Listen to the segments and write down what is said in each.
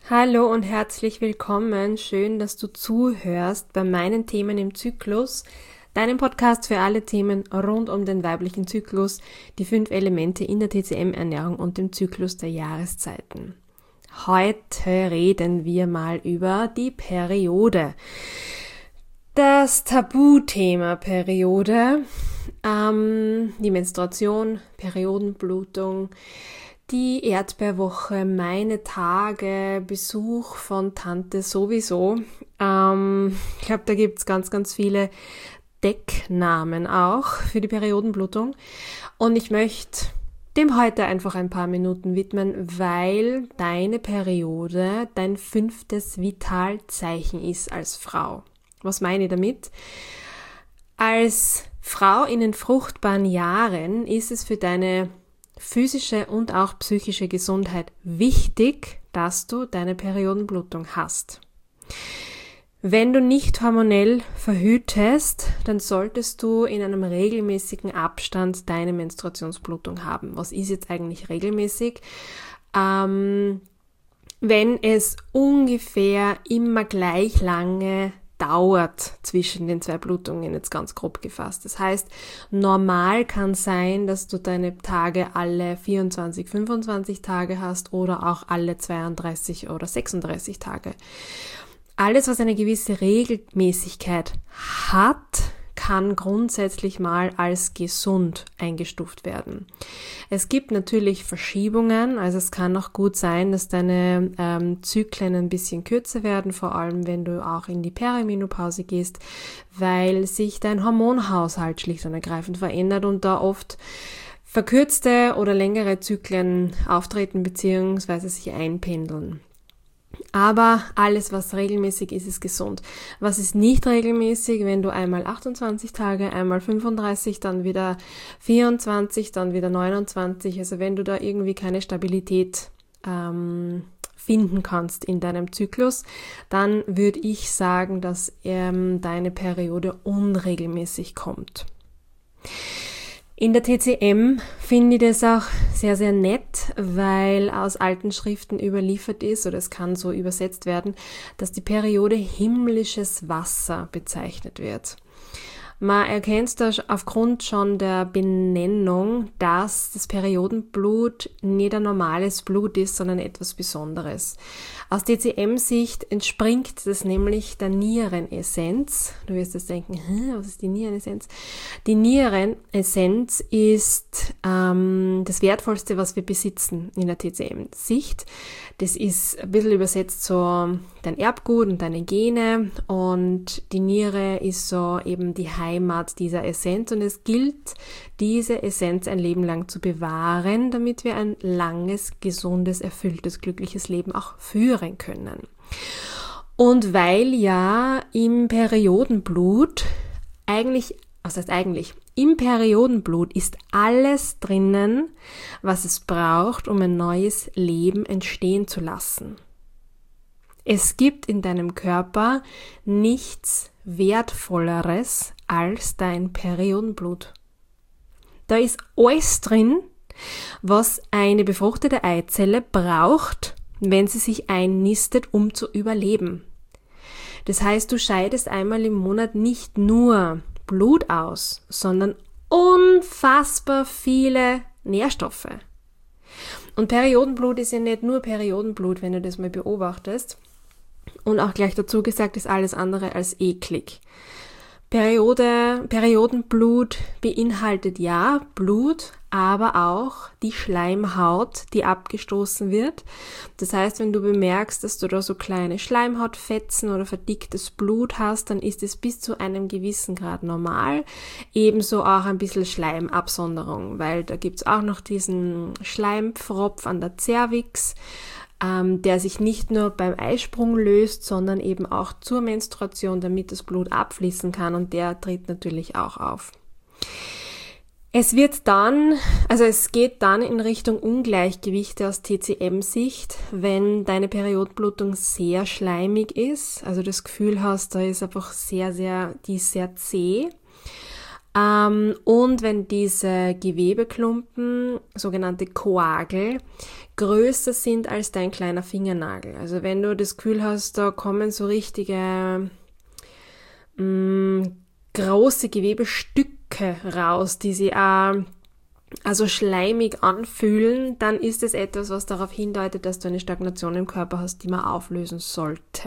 Hallo und herzlich willkommen. Schön, dass du zuhörst bei meinen Themen im Zyklus, deinem Podcast für alle Themen rund um den weiblichen Zyklus, die 5 Elemente in der TCM-Ernährung und dem Zyklus der Jahreszeiten. Heute reden wir mal über die Periode. Das Tabuthema Periode, die Menstruation, Periodenblutung, die Erdbeerwoche, meine Tage, Besuch von Tante sowieso. Ich glaube, da gibt's ganz, ganz viele Decknamen auch für die Periodenblutung. Und ich möchte dem heute einfach ein paar Minuten widmen, weil deine Periode dein 5. Vitalzeichen ist als Frau. Was meine ich damit? Als Frau in den fruchtbaren Jahren ist es für deine physische und auch psychische Gesundheit wichtig, dass du deine Periodenblutung hast. Wenn du nicht hormonell verhütest, dann solltest du in einem regelmäßigen Abstand deine Menstruationsblutung haben. Was ist jetzt eigentlich regelmäßig? Wenn es ungefähr immer gleich lange dauert zwischen den 2 Blutungen, jetzt ganz grob gefasst. Das heißt, normal kann sein, dass du deine Tage alle 24, 25 Tage hast oder auch alle 32 oder 36 Tage. Alles, was eine gewisse Regelmäßigkeit hat, kann grundsätzlich mal als gesund eingestuft werden. Es gibt natürlich Verschiebungen, also es kann auch gut sein, dass deine Zyklen ein bisschen kürzer werden, vor allem wenn du auch in die Perimenopause gehst, weil sich dein Hormonhaushalt schlicht und ergreifend verändert und da oft verkürzte oder längere Zyklen auftreten bzw. sich einpendeln. Aber alles, was regelmäßig ist, ist gesund. Was ist nicht regelmäßig, wenn du einmal 28 Tage, einmal 35, dann wieder 24, dann wieder 29, also wenn du da irgendwie keine Stabilität finden kannst in deinem Zyklus, dann würde ich sagen, dass deine Periode unregelmäßig kommt. In der TCM finde ich das auch sehr, sehr nett, weil aus alten Schriften überliefert ist, oder es kann so übersetzt werden, dass die Periode himmlisches Wasser bezeichnet wird. Man erkennt da aufgrund schon der Benennung, dass das Periodenblut nicht ein normales Blut ist, sondern etwas Besonderes. Aus TCM-Sicht entspringt das nämlich der Nierenessenz. Du wirst jetzt denken, was ist die Nierenessenz? Die Nierenessenz ist das Wertvollste, was wir besitzen in der TCM-Sicht. Das ist ein bisschen übersetzt so dein Erbgut und deine Gene, und die Niere ist so eben die Heimat dieser Essenz, und es gilt, diese Essenz ein Leben lang zu bewahren, damit wir ein langes, gesundes, erfülltes, glückliches Leben auch führen können. Und weil ja im Periodenblut im Periodenblut ist alles drinnen, was es braucht, um ein neues Leben entstehen zu lassen. Es gibt in deinem Körper nichts Wertvolleres als dein Periodenblut. Da ist alles drin, was eine befruchtete Eizelle braucht, wenn sie sich einnistet, um zu überleben. Das heißt, du scheidest einmal im Monat nicht nur Blut aus, sondern unfassbar viele Nährstoffe. Und Periodenblut ist ja nicht nur Periodenblut, wenn du das mal beobachtest. Und auch gleich dazu gesagt, ist alles andere als eklig. Periodenblut beinhaltet ja Blut, aber auch die Schleimhaut, die abgestoßen wird. Das heißt, wenn du bemerkst, dass du da so kleine Schleimhautfetzen oder verdicktes Blut hast, dann ist es bis zu einem gewissen Grad normal. Ebenso auch ein bisschen Schleimabsonderung, weil da gibt's auch noch diesen Schleimpfropf an der Cervix, der sich nicht nur beim Eisprung löst, sondern eben auch zur Menstruation, damit das Blut abfließen kann, und der tritt natürlich auch auf. Es geht dann in Richtung Ungleichgewichte aus TCM-Sicht, wenn deine Periodenblutung sehr schleimig ist, also das Gefühl hast, da ist einfach die ist sehr zäh. Und wenn diese Gewebeklumpen, sogenannte Koagel, größer sind als dein kleiner Fingernagel. Also wenn du das Gefühl hast, da kommen so richtige große Gewebestücke raus, die sich also schleimig anfühlen, dann ist es etwas, was darauf hindeutet, dass du eine Stagnation im Körper hast, die man auflösen sollte.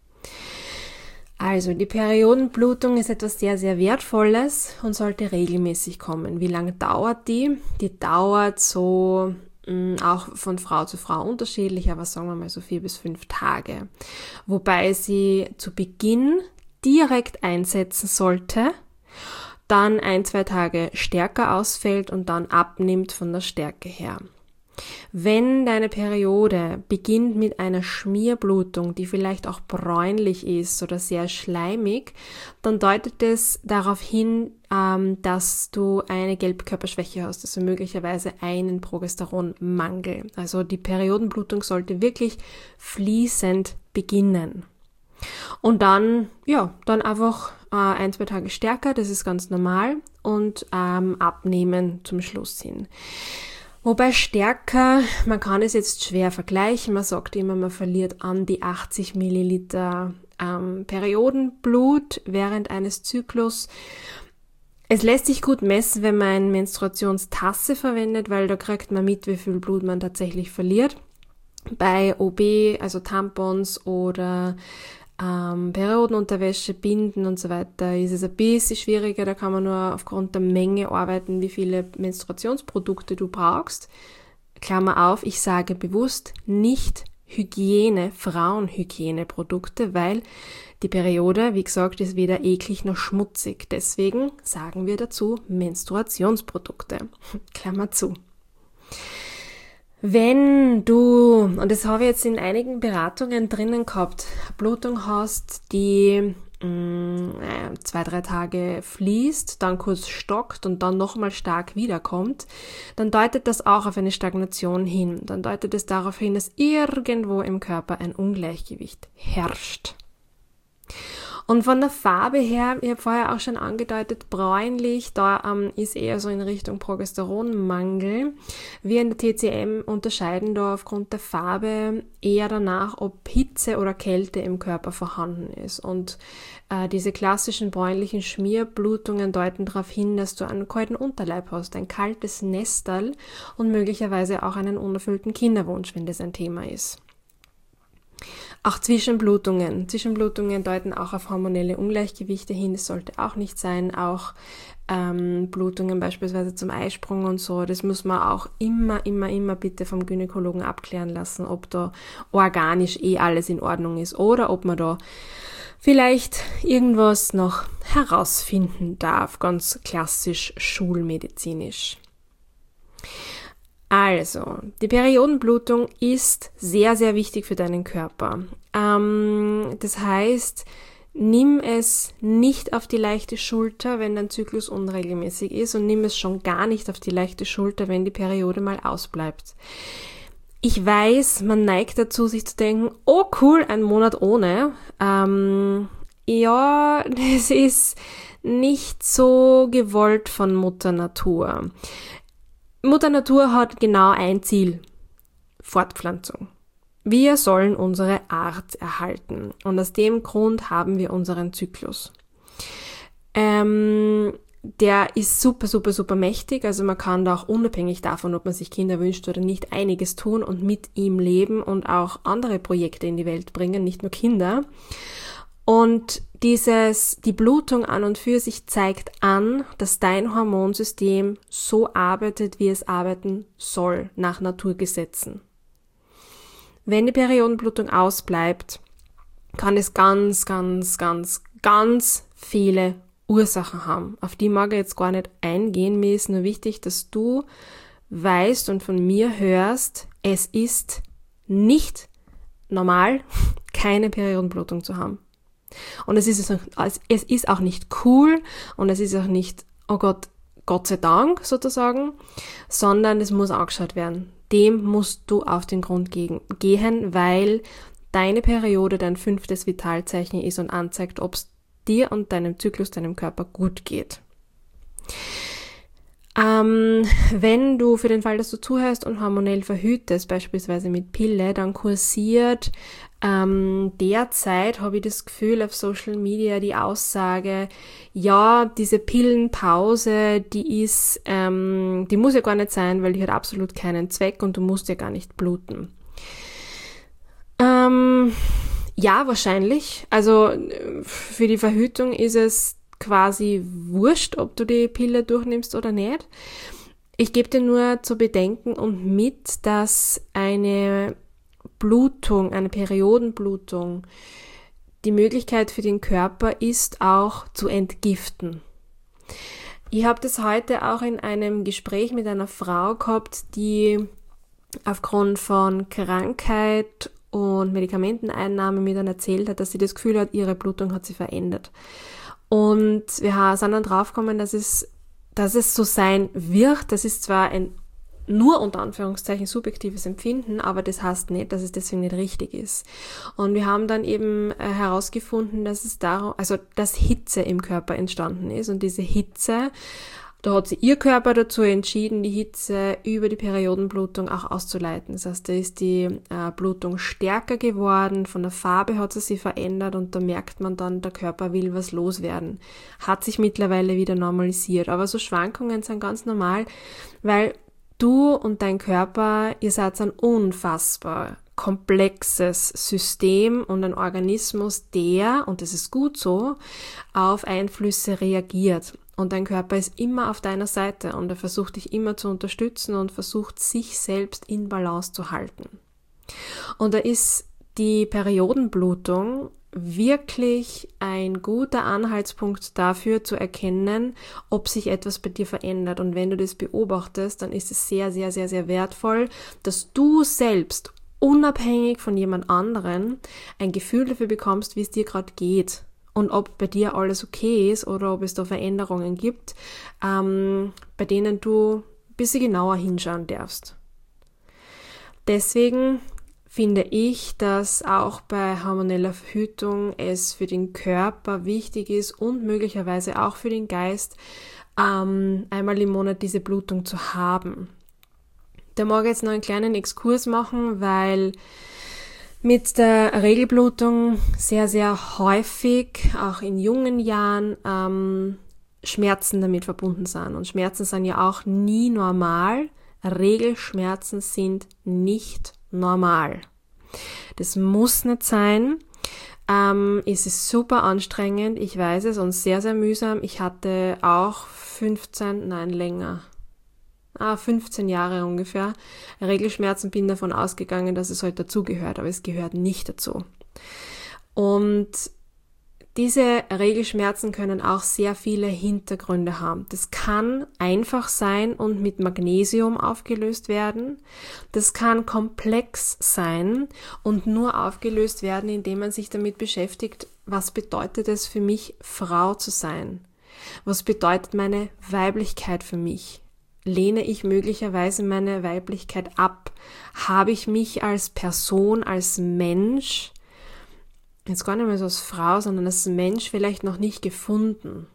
Also die Periodenblutung ist etwas sehr, sehr Wertvolles und sollte regelmäßig kommen. Wie lange dauert die? Die dauert so auch von Frau zu Frau unterschiedlich, aber sagen wir mal so 4 bis 5 Tage. Wobei sie zu Beginn direkt einsetzen sollte, dann 1-2 Tage stärker ausfällt und dann abnimmt von der Stärke her. Wenn deine Periode beginnt mit einer Schmierblutung, die vielleicht auch bräunlich ist oder sehr schleimig, dann deutet es darauf hin, dass du eine Gelbkörperschwäche hast, also möglicherweise einen Progesteronmangel. Also die Periodenblutung sollte wirklich fließend beginnen. Und dann einfach 1-2 Tage stärker, das ist ganz normal, und abnehmen zum Schluss hin. Wobei stärker, man kann es jetzt schwer vergleichen, man sagt immer, man verliert an die 80 Milliliter Periodenblut während eines Zyklus. Es lässt sich gut messen, wenn man eine Menstruationstasse verwendet, weil da kriegt man mit, wie viel Blut man tatsächlich verliert. Bei OB, also Tampons oder Periodenunterwäsche, Binden und so weiter, ist es ein bisschen schwieriger. Da kann man nur aufgrund der Menge arbeiten, wie viele Menstruationsprodukte du brauchst. Klammer auf, ich sage bewusst nicht Frauenhygieneprodukte, weil die Periode, wie gesagt, ist weder eklig noch schmutzig. Deswegen sagen wir dazu Menstruationsprodukte. Klammer zu. Wenn du, und das habe ich jetzt in einigen Beratungen drinnen gehabt, Blutung hast, die 2-3 Tage fließt, dann kurz stockt und dann nochmal stark wiederkommt, dann deutet das auch auf eine Stagnation hin. Dann deutet es darauf hin, dass irgendwo im Körper ein Ungleichgewicht herrscht. Und von der Farbe her, ich habe vorher auch schon angedeutet, bräunlich, da ist eher so in Richtung Progesteronmangel. Wir in der TCM unterscheiden da aufgrund der Farbe eher danach, ob Hitze oder Kälte im Körper vorhanden ist. Und diese klassischen bräunlichen Schmierblutungen deuten darauf hin, dass du einen kalten Unterleib hast, ein kaltes Nesterl und möglicherweise auch einen unerfüllten Kinderwunsch, wenn das ein Thema ist. Auch Zwischenblutungen. Zwischenblutungen deuten auch auf hormonelle Ungleichgewichte hin. Das sollte auch nicht sein. Auch Blutungen beispielsweise zum Eisprung und so. Das muss man auch immer bitte vom Gynäkologen abklären lassen, ob da organisch alles in Ordnung ist oder ob man da vielleicht irgendwas noch herausfinden darf. Ganz klassisch schulmedizinisch. Also, die Periodenblutung ist sehr, sehr wichtig für deinen Körper. Das heißt, nimm es nicht auf die leichte Schulter, wenn dein Zyklus unregelmäßig ist, und nimm es schon gar nicht auf die leichte Schulter, wenn die Periode mal ausbleibt. Ich weiß, man neigt dazu, sich zu denken, oh cool, ein Monat ohne. Ja, das ist nicht so gewollt von Mutter Natur. Mutter Natur hat genau ein Ziel: Fortpflanzung. Wir sollen unsere Art erhalten und aus dem Grund haben wir unseren Zyklus. Der ist super mächtig, also man kann da auch unabhängig davon, ob man sich Kinder wünscht oder nicht, einiges tun und mit ihm leben und auch andere Projekte in die Welt bringen, nicht nur Kinder. Und die Blutung an und für sich zeigt an, dass dein Hormonsystem so arbeitet, wie es arbeiten soll, nach Naturgesetzen. Wenn die Periodenblutung ausbleibt, kann es ganz viele Ursachen haben. Auf die mag ich jetzt gar nicht eingehen. Mir ist nur wichtig, dass du weißt und von mir hörst, es ist nicht normal, keine Periodenblutung zu haben. Und es ist auch nicht cool und es ist auch nicht, oh Gott, Gott sei Dank sozusagen, sondern es muss angeschaut werden. Dem musst du auf den Grund gehen, weil deine Periode dein 5. Vitalzeichen ist und anzeigt, ob es dir und deinem Zyklus, deinem Körper gut geht. Wenn du für den Fall, dass du zuhörst und hormonell verhütest, beispielsweise mit Pille, dann kursiert derzeit, habe ich das Gefühl, auf Social Media die Aussage, ja, diese Pillenpause, die muss ja gar nicht sein, weil die hat absolut keinen Zweck und du musst ja gar nicht bluten. Ja, wahrscheinlich. Also für die Verhütung ist es quasi wurscht, ob du die Pille durchnimmst oder nicht. Ich gebe dir nur zu bedenken und mit, dass eine Blutung, eine Periodenblutung, die Möglichkeit für den Körper ist, auch zu entgiften. Ich habe das heute auch in einem Gespräch mit einer Frau gehabt, die aufgrund von Krankheit und Medikamenteneinnahme mir dann erzählt hat, dass sie das Gefühl hat, ihre Blutung hat sie verändert. Und wir sind dann draufgekommen, dass es so sein wird. Das ist zwar ein nur unter Anführungszeichen subjektives Empfinden, aber das heißt nicht, dass es deswegen nicht richtig ist. Und wir haben dann eben herausgefunden, dass Hitze im Körper entstanden ist. Und diese Hitze, da hat sich ihr Körper dazu entschieden, die Hitze über die Periodenblutung auch auszuleiten. Das heißt, da ist die Blutung stärker geworden, von der Farbe hat sie sich verändert und da merkt man dann, der Körper will was loswerden. Hat sich mittlerweile wieder normalisiert. Aber so Schwankungen sind ganz normal, weil du und dein Körper, ihr seid ein unfassbar komplexes System und ein Organismus, der, und das ist gut so, auf Einflüsse reagiert. Und dein Körper ist immer auf deiner Seite und er versucht dich immer zu unterstützen und versucht sich selbst in Balance zu halten. Und da ist die Periodenblutung wirklich ein guter Anhaltspunkt dafür zu erkennen, ob sich etwas bei dir verändert. Und wenn du das beobachtest, dann ist es sehr, sehr, sehr, sehr wertvoll, dass du selbst unabhängig von jemand anderen ein Gefühl dafür bekommst, wie es dir gerade geht. Und ob bei dir alles okay ist oder ob es da Veränderungen gibt, bei denen du ein bisschen genauer hinschauen darfst. Deswegen finde ich, dass auch bei hormoneller Verhütung es für den Körper wichtig ist und möglicherweise auch für den Geist, einmal im Monat diese Blutung zu haben. Da mag ich jetzt noch einen kleinen Exkurs machen, weil mit der Regelblutung sehr, sehr häufig, auch in jungen Jahren, Schmerzen damit verbunden sind. Und Schmerzen sind ja auch nie normal. Regelschmerzen sind nicht normal. Das muss nicht sein. Es ist super anstrengend, ich weiß es, und sehr, sehr mühsam. Ich hatte auch 15 Jahre ungefähr Regelschmerzen, bin davon ausgegangen, dass es halt dazugehört, aber es gehört nicht dazu. Und diese Regelschmerzen können auch sehr viele Hintergründe haben. Das kann einfach sein und mit Magnesium aufgelöst werden. Das kann komplex sein und nur aufgelöst werden, indem man sich damit beschäftigt, was bedeutet es für mich, Frau zu sein? Was bedeutet meine Weiblichkeit für mich? Lehne ich möglicherweise meine Weiblichkeit ab? Habe ich mich als Person, als Mensch, jetzt gar nicht mehr so als Frau, sondern als Mensch vielleicht noch nicht gefunden?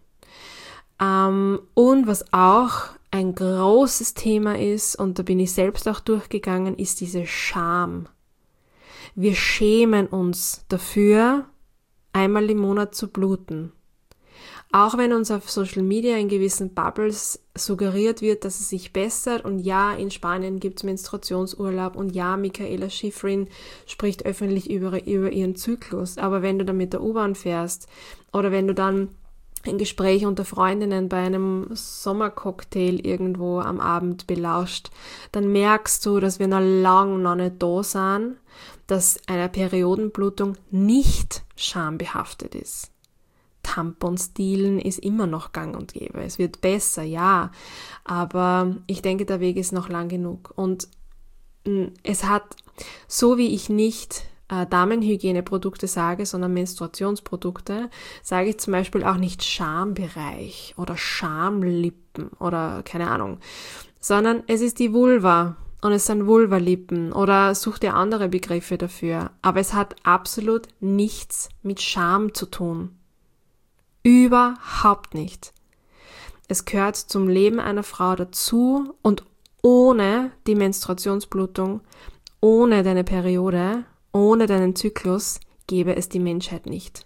Und was auch ein großes Thema ist, und da bin ich selbst auch durchgegangen, ist diese Scham. Wir schämen uns dafür, einmal im Monat zu bluten. Auch wenn uns auf Social Media in gewissen Bubbles suggeriert wird, dass es sich bessert, und ja, in Spanien gibt's Menstruationsurlaub, und ja, Michaela Schifrin spricht öffentlich über ihren Zyklus, aber wenn du dann mit der U-Bahn fährst oder wenn du dann ein Gespräch unter Freundinnen bei einem Sommercocktail irgendwo am Abend belauscht, dann merkst du, dass wir noch nicht da sind, dass eine Periodenblutung nicht schambehaftet ist. Tamponstilen ist immer noch gang und gäbe. Es wird besser, ja, aber ich denke, der Weg ist noch lang genug. Und es hat, so wie ich nicht Damenhygieneprodukte sage, sondern Menstruationsprodukte, sage ich zum Beispiel auch nicht Schambereich oder Schamlippen oder keine Ahnung, sondern es ist die Vulva und es sind Vulvalippen oder such dir andere Begriffe dafür. Aber es hat absolut nichts mit Scham zu tun. Überhaupt nicht. Es gehört zum Leben einer Frau dazu und ohne die Menstruationsblutung, ohne deine Periode, ohne deinen Zyklus gäbe es die Menschheit nicht.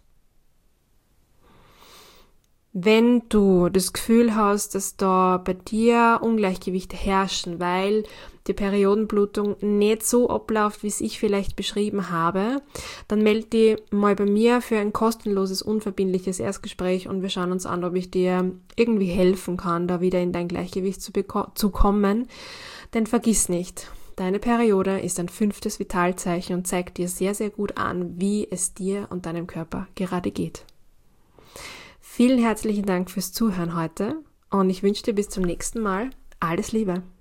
Wenn du das Gefühl hast, dass da bei dir Ungleichgewichte herrschen, weil die Periodenblutung nicht so abläuft, wie es ich vielleicht beschrieben habe, dann melde dich mal bei mir für ein kostenloses, unverbindliches Erstgespräch und wir schauen uns an, ob ich dir irgendwie helfen kann, da wieder in dein Gleichgewicht zu kommen. Denn vergiss nicht, deine Periode ist ein 5. Vitalzeichen und zeigt dir sehr, sehr gut an, wie es dir und deinem Körper gerade geht. Vielen herzlichen Dank fürs Zuhören heute und ich wünsche dir bis zum nächsten Mal alles Liebe.